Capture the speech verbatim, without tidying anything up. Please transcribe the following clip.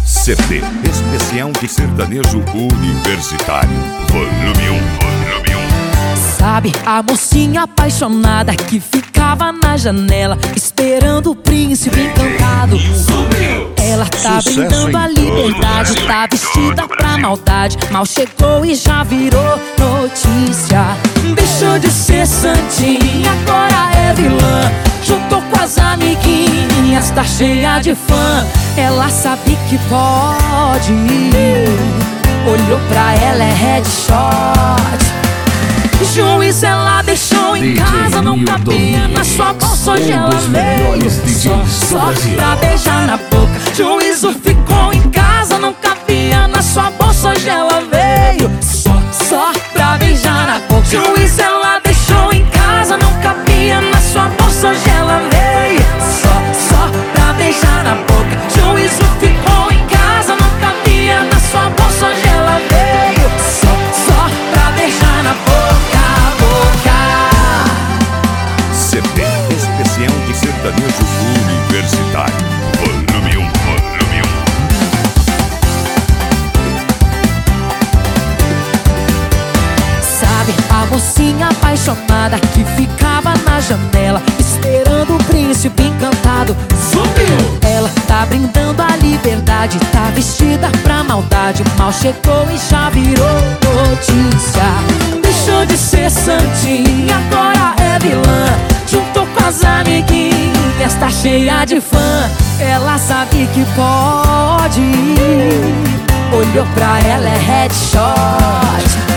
C D especial de sertanejo universitário, volume um, volume um. Sabe a mocinha apaixonada que ficava na janela esperando o príncipe encantado? Ela tá Sucesso brindando a em liberdade, tá vestida pra maldade. Mal chegou e já virou notícia. Deixou de ser santinha, agora é vilã. Juntou com as amiguinhas, tá cheia de fã. Ela sabe que pode. Olhou pra ela, é headshot. Juiz ela deixou em casa, não cabia na sua bolsa, hoje ela veio só, só pra beijar na boca. Juízo ficou em casa, não cabia na sua bolsa, hoje ela veio só, só pra beijar na boca. Juiz ela deixou em casa, não cabia na sua bolsa, hoje ela veio só, só pra beijar na boca. Juízo ficou em casa, não cabia na sua bolsa, hoje ela veio só, só pra beijar na boca. C D especial de sertanejo universitário, volume um, volume um. Sabe a mocinha apaixonada que ficava na janela esperando o príncipe encantado? Sumiu! Ela tá brindando a liberdade, tá vestida pra maldade. Mal chegou e já virou notícia. Deixou de ser santinha, agora é vilã. Juntou com as amiguinhas, tá cheia de fã. Ela sabe que pode. Olhou pra ela, é headshot.